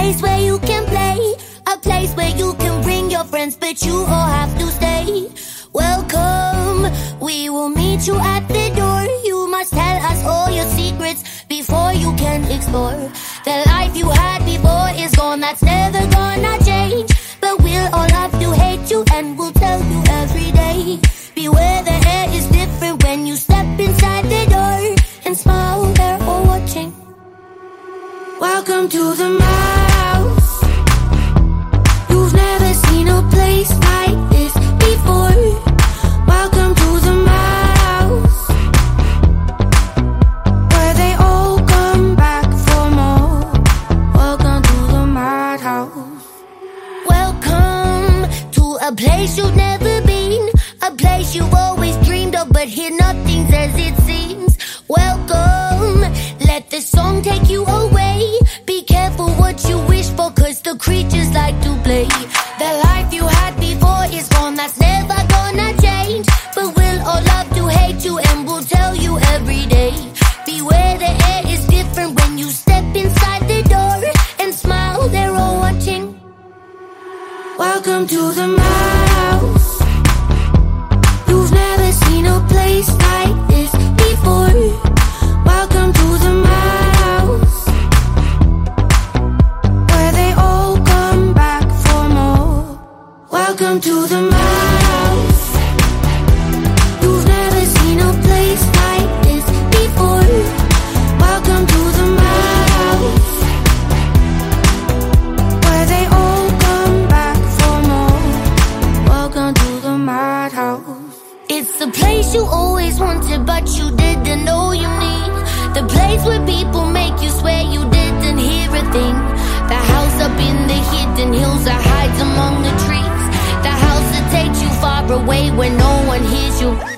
place where you can play, a place where you can bring your friends, but you all have to stay. Welcome, we will meet you at the door. You must tell us all your secrets before you can explore. The life you had before is gone, that's never gonna change. But we'll all have to hate you, and we'll tell you every day. Beware, the air is different when you step inside the door. And smile, they're all watching. Welcome to the mouse. You've never seen a place like this before. Welcome to the mouse, where they all come back for more. Welcome to the madhouse. Welcome to a place you've never been, a place you've always dreamed of, but here nothing's as it seems. Welcome, let the song take you away. Be careful what you wish for, cause the creatures like to play. The life you had before is gone, that's never gonna change. But we'll all love to hate you, and we'll tell you every day. Beware, the air is different when you step inside the door. And smile, they're all watching. Welcome to the mouse. You've never seen a place like this before. Welcome to the mouse, where they all come back for more. Welcome to the mouse. You've never seen a place like this before. Welcome to the mouse, where they all come back for more. Welcome to the madhouse. It's the place you always wanted, but you didn't know you need. The place where people make you swear you didn't hear a thing. The house up in the hidden hills that hides among the trees. The house that takes you far away where no one hears you.